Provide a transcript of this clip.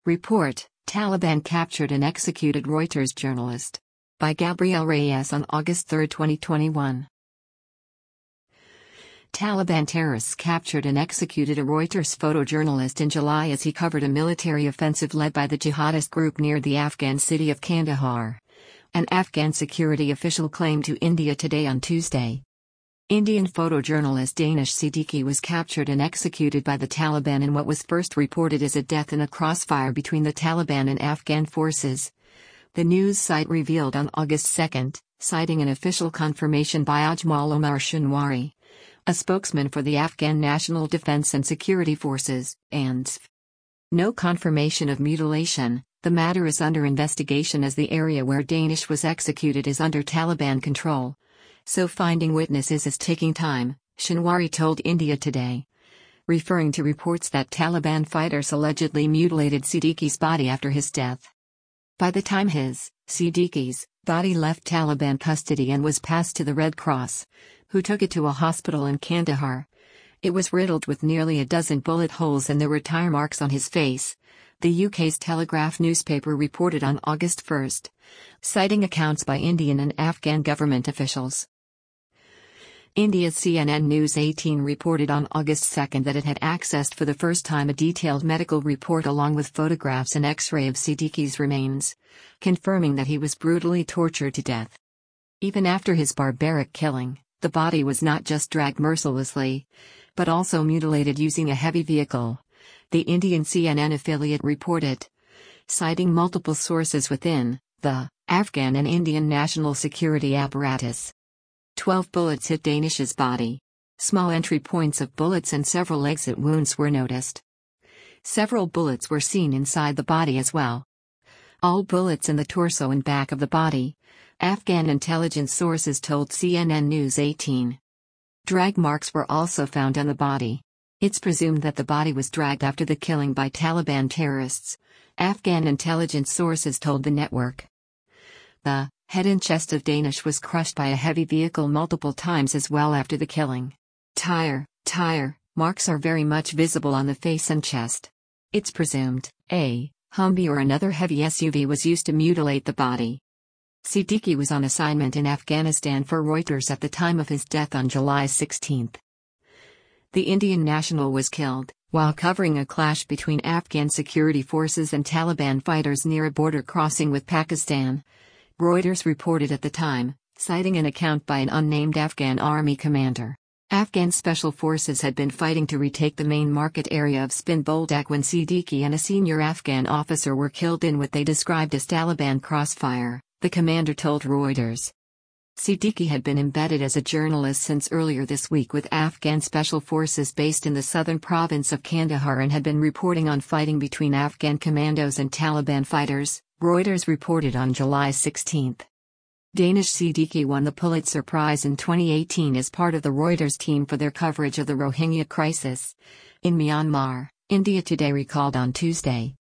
Report: Taliban captured and executed Reuters journalist. By Gabriel Reyes on August 3, 2021. Taliban terrorists captured and executed a Reuters photojournalist in July as he covered a military offensive led by the jihadist group near the Afghan city of Kandahar. An Afghan security official claimed to India Today on Tuesday. Indian photojournalist Danish Siddiqui was captured and executed by the Taliban in what was first reported as a death in a crossfire between the Taliban and Afghan forces. The news site revealed on August 2, citing an official confirmation by Ajmal Omar Shinwari, a spokesman for the Afghan National Defense and Security Forces, ANSF. No confirmation of mutilation. The matter is under investigation as the area where Danish was executed is under Taliban control. So finding witnesses is taking time, Shinwari told India Today, referring to reports that Taliban fighters allegedly mutilated Siddiqui's body after his death. By the time Siddiqui's body left Taliban custody and was passed to the Red Cross, who took it to a hospital in Kandahar, it was riddled with nearly a dozen bullet holes and there were tire marks on his face, the UK's Telegraph newspaper reported on August 1, citing accounts by Indian and Afghan government officials. India's CNN News 18 reported on August 2 that it had accessed for the first time a detailed medical report along with photographs and X-ray of Siddiqui's remains, confirming that he was brutally tortured to death. Even after his barbaric killing, the body was not just dragged mercilessly, but also mutilated using a heavy vehicle, the Indian CNN affiliate reported, citing multiple sources within the Afghan and Indian national security apparatus. 12 bullets hit Danish's body. Small entry points of bullets and several exit wounds were noticed. Several bullets were seen inside the body as well. All bullets in the torso and back of the body, Afghan intelligence sources told CNN News 18. Drag marks were also found on the body. It's presumed that the body was dragged after the killing by Taliban terrorists, Afghan intelligence sources told the network. The head and chest of Danish was crushed by a heavy vehicle multiple times as well after the killing. Tire marks are very much visible on the face and chest. It's presumed a Humvee or another heavy SUV was used to mutilate the body. Siddiqui was on assignment in Afghanistan for Reuters at the time of his death on July 16. The Indian national was killed while covering a clash between Afghan security forces and Taliban fighters near a border crossing with Pakistan, Reuters reported at the time, citing an account by an unnamed Afghan army commander. Afghan special forces had been fighting to retake the main market area of Spin Boldak when Siddiqui and a senior Afghan officer were killed in what they described as Taliban crossfire, the commander told Reuters. Siddiqui had been embedded as a journalist since earlier this week with Afghan special forces based in the southern province of Kandahar and had been reporting on fighting between Afghan commandos and Taliban fighters, Reuters reported on July 16. Danish Siddiqui won the Pulitzer Prize in 2018 as part of the Reuters team for their coverage of the Rohingya crisis in Myanmar, India Today recalled on Tuesday.